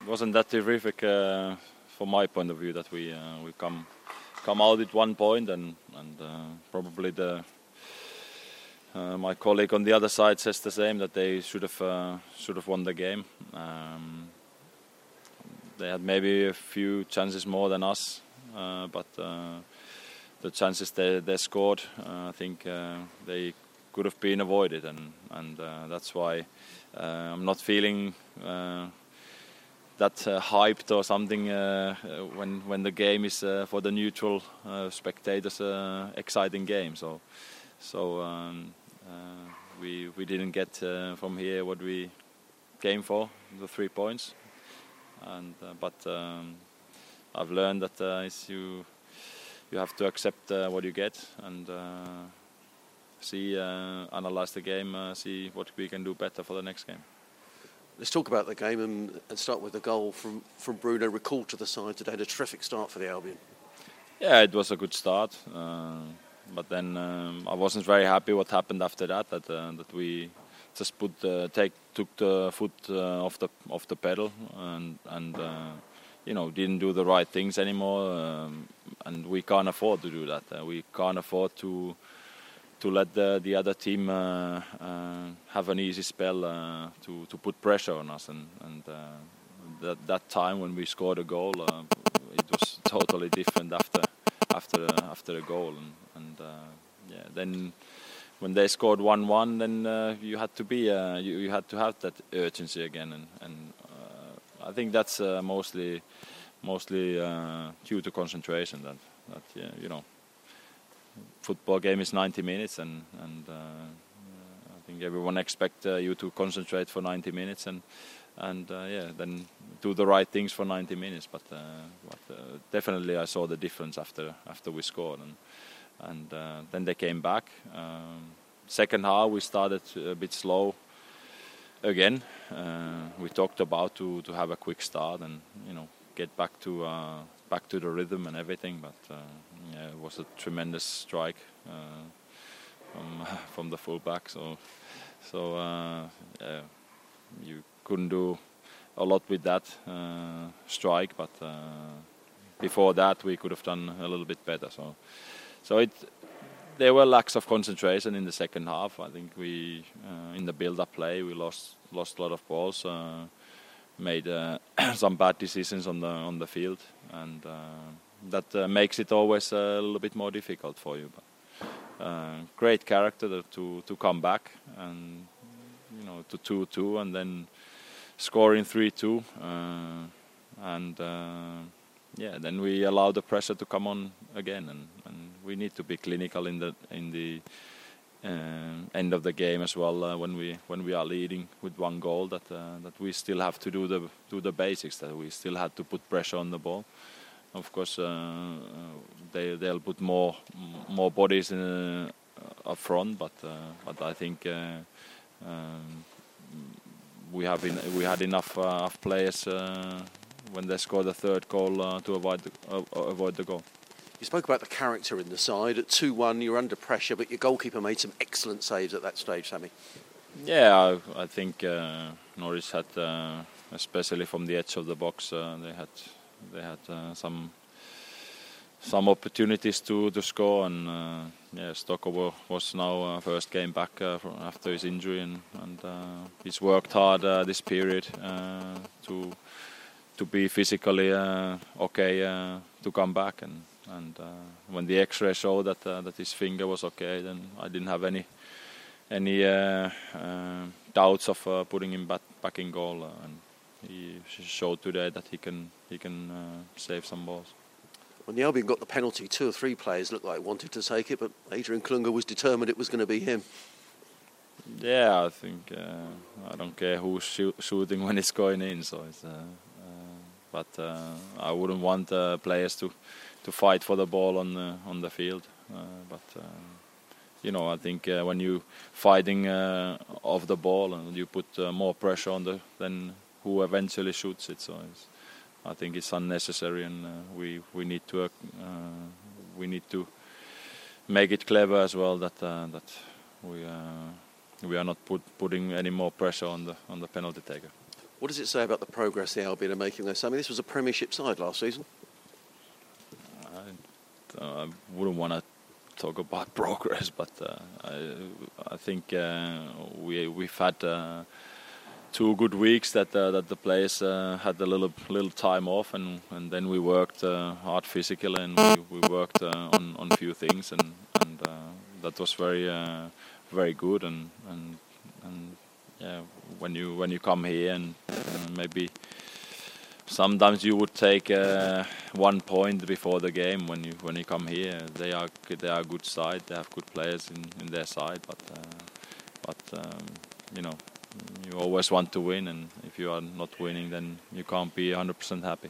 Wasn't that terrific from my point of view that we come out with 1 point and probably my colleague on the other side says the same, that they should have won the game. They had maybe a few chances more than us, but the chances they scored, I think they could have been avoided, and that's why I'm not feeling that hyped or something when the game is for the neutral spectators exciting game. So we didn't get from here what we came for, the 3 points. But I've learned that you have to accept what you get and analyze the game, see what we can do better for the next game. Let's talk about the game and start with the goal from Bruno, recalled to the side today. A terrific start for the Albion. Yeah, it was a good start, but then I wasn't very happy what happened after that. That we just took the foot off the pedal and didn't do the right things anymore, and we can't afford to do that. We can't afford to let the other team have an easy spell to put pressure on us, and that time when we scored a goal, it was totally different after the goal, and then when they scored 1-1, then you had to you had to have that urgency again, and I think that's mostly due to concentration. That football game is 90 minutes, and I think everyone expects you to concentrate for 90 minutes and then do the right things for 90 minutes. But definitely I saw the difference after we scored, and then they came back. Second half we started a bit slow again. We talked about to have a quick start and get back to the rhythm and everything, but it was a tremendous strike from the fullback. So you couldn't do a lot with that strike, but before that we could have done a little bit better. So there were lacks of concentration in the second half. I think we in the build-up play we lost a lot of balls. Made some bad decisions on the field, and that makes it always a little bit more difficult for you. But great character to come back and to 2-2 and then scoring 3-2, and then we allow the pressure to come on again, and we need to be clinical in the end of the game as well, when we are leading with 1 goal, that we still have to do the basics, that we still had to put pressure on the ball. Of course they'll put more bodies up front, but I think we had enough players when they scored the third goal to avoid the goal. You spoke about the character in the side. At 2-1, you're under pressure, but your goalkeeper made some excellent saves at that stage, Sammy. Yeah, I think Norwich had, especially from the edge of the box, they had some opportunities to score, and Stokovo was now first game back after his injury, and he's worked hard this period to be physically okay to come back, and when the X-ray showed that his finger was okay, then I didn't have any doubts of putting him back in goal, and he showed today that he can save some balls. When the Albion got the penalty, 2 or 3 players looked like wanted to take it, but Adrian Klunga was determined it was going to be him. Yeah, I think I don't care who's shooting when it's going in, so it's. But I wouldn't want players to fight for the ball on the field. But I think when you fighting off the ball and you put more pressure on then who eventually shoots it. So I think it's unnecessary, and we need to make it clever as well that we are not putting any more pressure on the penalty taker. What does it say about the progress the Albion are making there? I mean, this was a Premiership side last season. I wouldn't want to talk about progress, but I think we've had 2 good weeks that the players had a little time off, and then we worked hard physically, and we worked on a few things, and that was very good, and yeah, when you come here and maybe sometimes you would take 1 point before the game when you come here. They are a good side. They have good players in their side, but you know, you always want to win, and if you are not winning, then you can't be 100% happy.